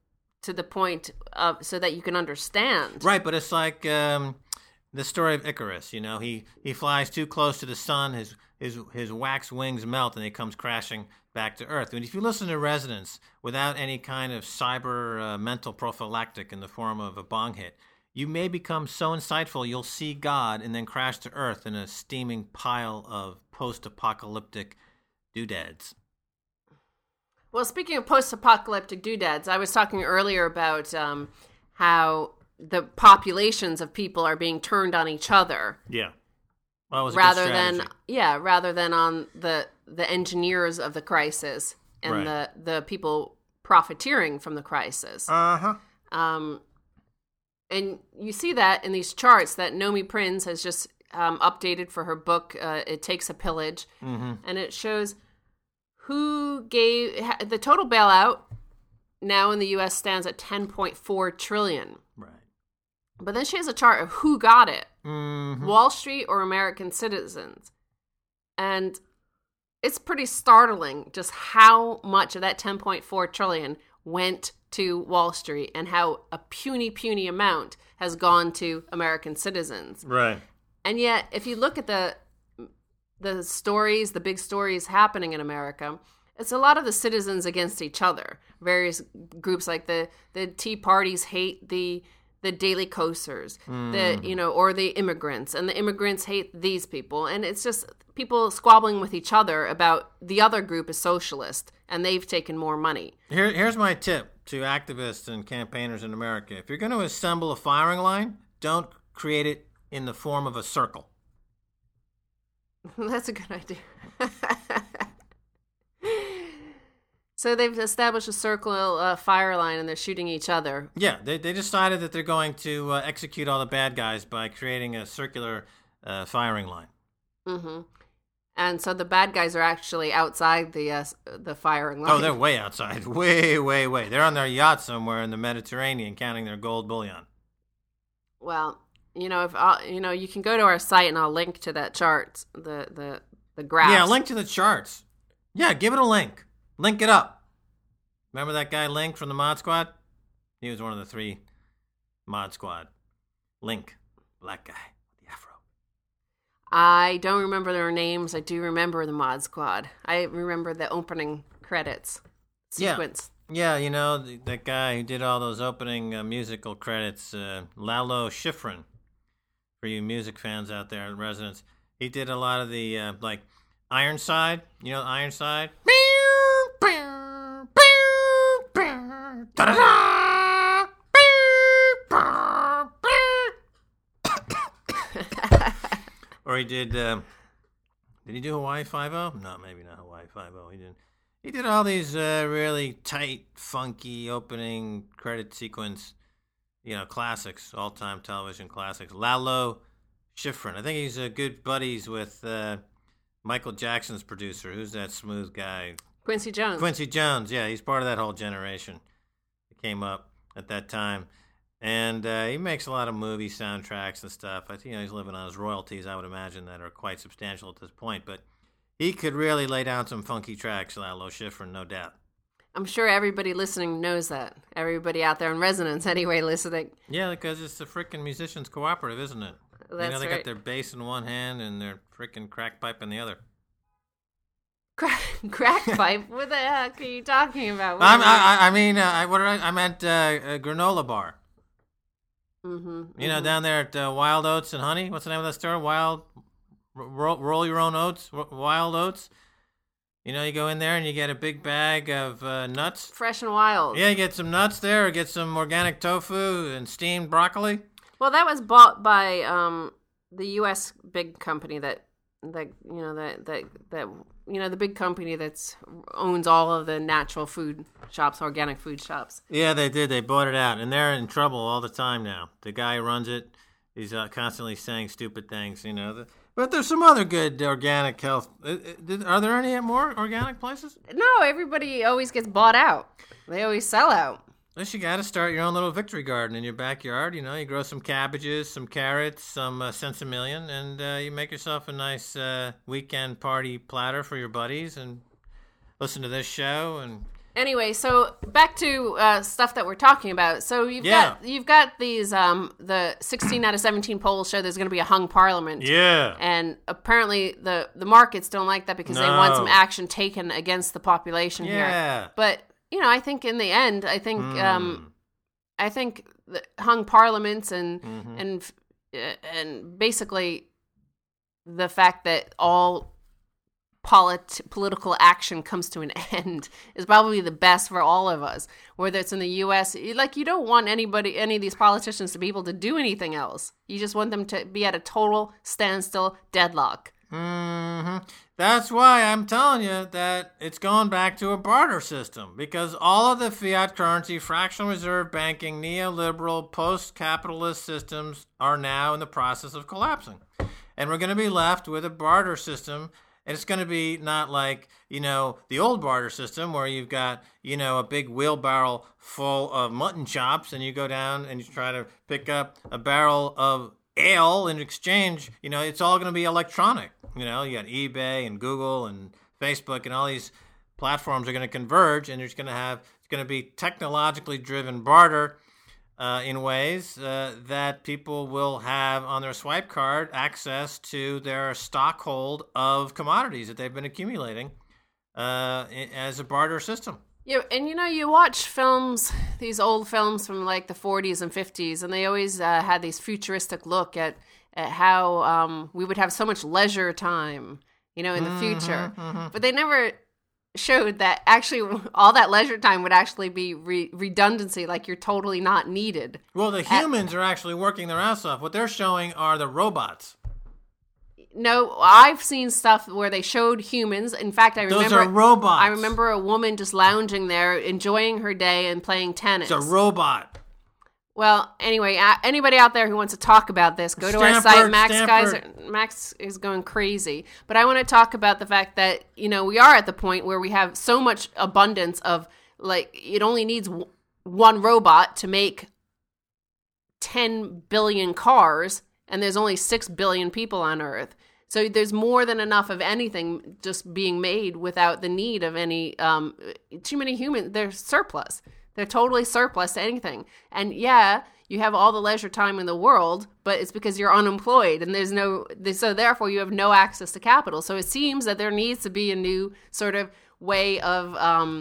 to the point of so that you can understand. Right, but it's like the story of Icarus. You know, he flies too close to the sun, his wax wings melt, and he comes crashing back to Earth. And if you listen to Resonance without any kind of cyber mental prophylactic in the form of a bong hit, you may become so insightful you'll see God and then crash to Earth in a steaming pile of post-apocalyptic doodads. Well, speaking of post-apocalyptic doodads, I was talking earlier about how the populations of people are being turned on each other. Yeah. Well, it was rather a good strategy. rather than on the engineers of the crisis and Right. the people profiteering from the crisis. Uh-huh. And you see that in these charts that Nomi Prinz has just updated for her book, It Takes a Pillage. Mm-hmm. And it shows who gave the total bailout now in the U.S. stands at $10.4 trillion. Right. But then she has a chart of who got it. Mm-hmm. Wall Street or American citizens. And it's pretty startling just how much of that $10.4 trillion went to Wall Street and how a puny amount has gone to American citizens. Right. And yet, if you look at the stories, the big stories happening in America, it's a lot of the citizens against each other. Various groups like the Tea Parties hate the Daily Coasters, or the immigrants, and the immigrants hate these people. And it's just people squabbling with each other about the other group is socialist, and they've taken more money. Here's my tip to activists and campaigners in America. If you're going to assemble a firing line, don't create it in the form of a circle. That's a good idea. So they've established a circle fire line, and they're shooting each other. Yeah, they decided that they're going to execute all the bad guys by creating a circular firing line. Mm-hmm. And so the bad guys are actually outside the firing line. Oh, they're way outside. Way, way, way. They're on their yacht somewhere in the Mediterranean counting their gold bullion. Well, if you can go to our site, and I'll link to that chart, the graphs. Yeah, link to the charts. Yeah, give it a link. Link it up. Remember that guy Link from the Mod Squad? He was one of the 3 Mod Squad. Link, black guy with the afro. I don't remember their names. I do remember the Mod Squad. I remember the opening credits sequence. Yeah, that guy who did all those opening musical credits, Lalo Schifrin, for you music fans out there in residence. He did a lot of the, Ironside. You know Ironside? Or he did he do Hawaii Five-0? No, maybe not Hawaii Five-0. He didn't. He did all these really tight, funky opening credit sequence, classics, all-time television classics. Lalo Schifrin. I think he's good buddies with Michael Jackson's producer. Who's that smooth guy? Quincy Jones. Quincy Jones, yeah, he's part of that whole generation that came up at that time. And he makes a lot of movie soundtracks and stuff. I think he's living on his royalties, I would imagine, that are quite substantial at this point. But he could really lay down some funky tracks, Lalo Schifrin, no doubt. I'm sure everybody listening knows that. Everybody out there in Resonance, anyway, listening. Yeah, because it's the frickin' musicians cooperative, isn't it? That's they right. got their bass in one hand and their frickin' crack pipe in the other. Crack pipe? What the heck are you talking about? I meant granola bar. Mm-hmm. Down there at Wild Oats and Honey. What's the name of that store? Roll your own oats. Wild Oats. You go in there and you get a big bag of nuts. Fresh and wild. Yeah, you get some nuts there, or get some organic tofu and steamed broccoli. Well, that was bought by the U.S. big company the big company that owns all of the natural food shops, organic food shops. Yeah, they did. They bought it out, and they're in trouble all the time now. The guy who runs it, he's constantly saying stupid things, But there's some other good organic health. Are there any more organic places? No, everybody always gets bought out. They always sell out. Unless you got to start your own little victory garden in your backyard. You grow some cabbages, some carrots, some sensimillion, and you make yourself a nice weekend party platter for your buddies and listen to this show and Anyway, so back to stuff that we're talking about. So you've got these the 16 out of 17 polls show there's going to be a hung parliament. Yeah. And apparently the markets don't like that because they want some action taken against the population here. But I think in the end, I think the hung parliaments and basically the fact that all political action comes to an end is probably the best for all of us, whether it's in the U.S. Like, you don't want any of these politicians to be able to do anything else. You just want them to be at a total standstill, deadlock. That's why I'm telling you that it's going back to a barter system, because all of the fiat currency, fractional reserve banking, neoliberal, post-capitalist systems are now in the process of collapsing. And we're going to be left with a barter system. And it's going to be not like, the old barter system where you've got, a big wheelbarrow full of mutton chops and you go down and you try to pick up a barrel of ale in exchange. It's all going to be electronic. You got eBay and Google and Facebook and all these platforms are going to converge, and it's going to be technologically driven barter in ways that people will have on their swipe card access to their stockhold of commodities that they've been accumulating as a barter system. Yeah, and you watch films, these old films from like the 40s and 50s, and they always had these futuristic look at how we would have so much leisure time, in the future. But they never showed that actually all that leisure time would actually be redundancy, like you're totally not needed. Well, the humans are actually working their ass off. What they're showing are the robots. No, I've seen stuff where they showed humans. In fact, those are robots. I remember a woman just lounging there, enjoying her day and playing tennis. It's a robot. Well, anyway, anybody out there who wants to talk about this, go to our site. Max is going crazy. But I want to talk about the fact that, we are at the point where we have so much abundance of, like, it only needs one robot to make 10 billion cars, and there's only 6 billion people on Earth. So there's more than enough of anything just being made without the need of any, too many humans. They're surplus. They're totally surplus to anything. And yeah, you have all the leisure time in the world, but it's because you're unemployed and so therefore you have no access to capital. So it seems that there needs to be a new sort of way of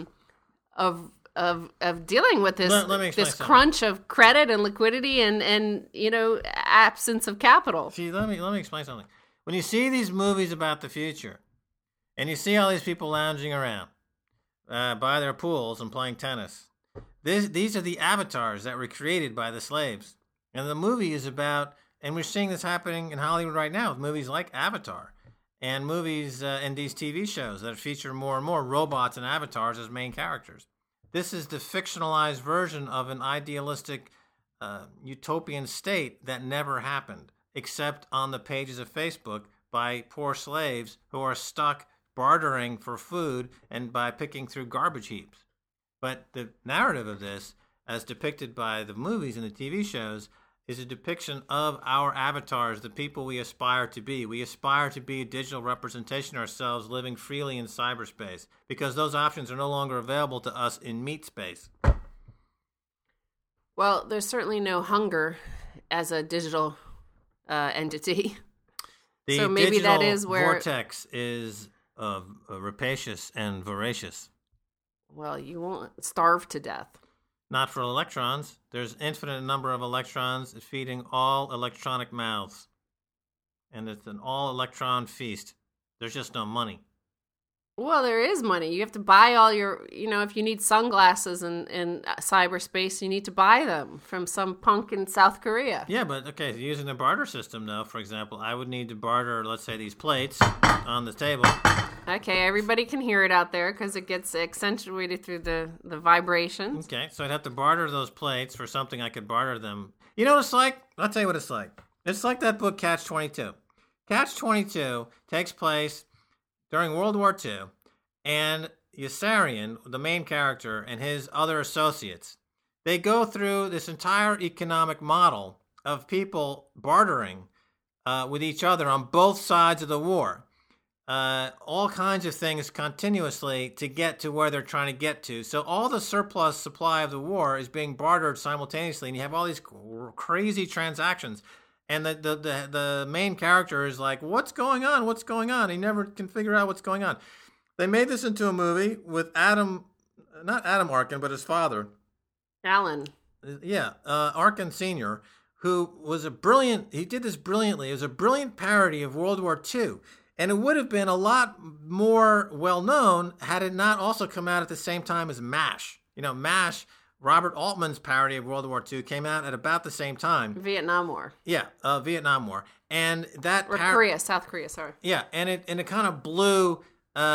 dealing with this crunch of credit and liquidity and absence of capital. See, let me explain something. When you see these movies about the future and you see all these people lounging around by their pools and playing tennis, these are the avatars that were created by the slaves. And the movie is about, and we're seeing this happening in Hollywood right now with movies like Avatar and movies and these TV shows that feature more and more robots and avatars as main characters. This is the fictionalized version of an idealistic utopian state that never happened, except on the pages of Facebook by poor slaves who are stuck bartering for food and by picking through garbage heaps. But the narrative of this, as depicted by the movies and the TV shows, is a depiction of our avatars, the people we aspire to be. We aspire to be a digital representation of ourselves living freely in cyberspace, because those options are no longer available to us in meat space. Well, there's certainly no hunger as a digital entity. So maybe that is where vortex is rapacious and voracious. Well, you won't starve to death. Not for electrons. There's infinite number of electrons feeding all electronic mouths. And it's an all-electron feast. There's just no money. Well, there is money. You have to buy all your, if you need sunglasses in cyberspace, you need to buy them from some punk in South Korea. Yeah, but okay, using the barter system, though, for example, I would need to barter, let's say, these plates on the table. Okay, everybody can hear it out there because it gets accentuated through the vibrations. Okay, so I'd have to barter those plates for something I could barter them. You know what it's like? I'll tell you what it's like. It's like that book, Catch-22. Catch-22 takes place during World War II, and Yossarian, the main character, and his other associates, they go through this entire economic model of people bartering with each other on both sides of the war. all kinds of things continuously to get to where they're trying to get to. So all the surplus supply of the war is being bartered simultaneously, and you have all these crazy transactions. And the main character is like, what's going on? What's going on? He never can figure out what's going on. They made this into a movie with not Adam Arkin, but his father. Alan. Yeah, Arkin Sr., who was he did this brilliantly. It was a brilliant parody of World War II. And it would have been a lot more well-known had it not also come out at the same time as MASH. MASH, Robert Altman's parody of World War II, came out at about the same time. Vietnam War. Yeah, Vietnam War. And that... South Korea, sorry. Yeah, and it kind of blew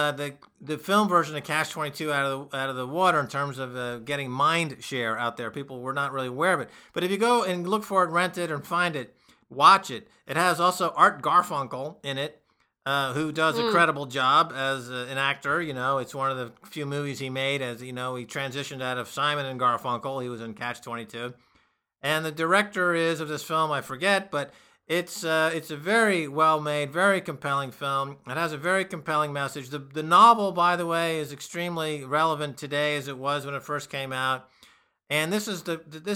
the film version of Catch-22 out of the water in terms of getting mind share out there. People were not really aware of it. But if you go and look for it, rent it, and find it, watch it. It has also Art Garfunkel in it, who does a credible job as an actor. It's one of the few movies he made as, he transitioned out of Simon and Garfunkel. He was in Catch-22. And the director of this film, I forget, but it's a very well-made, very compelling film. It has a very compelling message. The novel, by the way, is extremely relevant today as it was when it first came out. And this is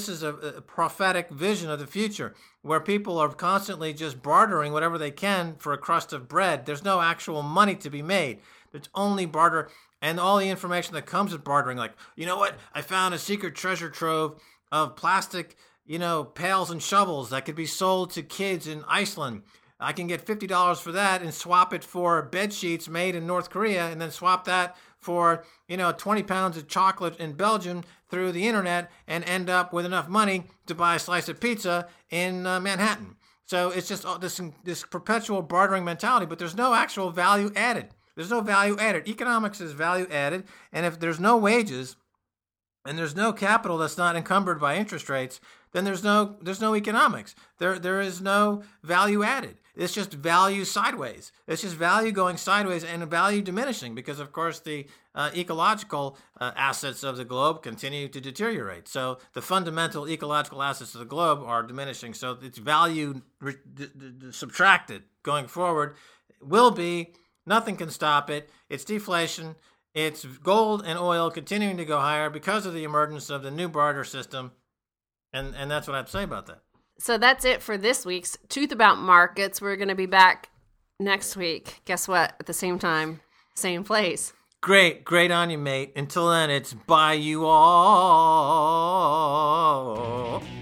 a prophetic vision of the future where people are constantly just bartering whatever they can for a crust of bread. There's no actual money to be made. There's only barter and all the information that comes with bartering. Like, you know what? I found a secret treasure trove of plastic, pails and shovels that could be sold to kids in Iceland. I can get $50 for that and swap it for bed sheets made in North Korea, and then swap that for 20 pounds of chocolate in Belgium through the internet, and end up with enough money to buy a slice of pizza in Manhattan. So it's just this perpetual bartering mentality, but there's no actual value added. There's no value added. Economics is value added, and if there's no wages and there's no capital that's not encumbered by interest rates, then there's no economics. There is no value added. It's just value sideways. It's just value going sideways and value diminishing because, of course, the ecological assets of the globe continue to deteriorate. So the fundamental ecological assets of the globe are diminishing. So its value subtracted going forward will be, nothing can stop it. It's deflation. It's gold and oil continuing to go higher because of the emergence of the new barter system. And that's what I have to say about that. So that's it for this week's Truth About Markets. We're going to be back next week. Guess what? At the same time, same place. Great on you, mate. Until then, it's bye you all.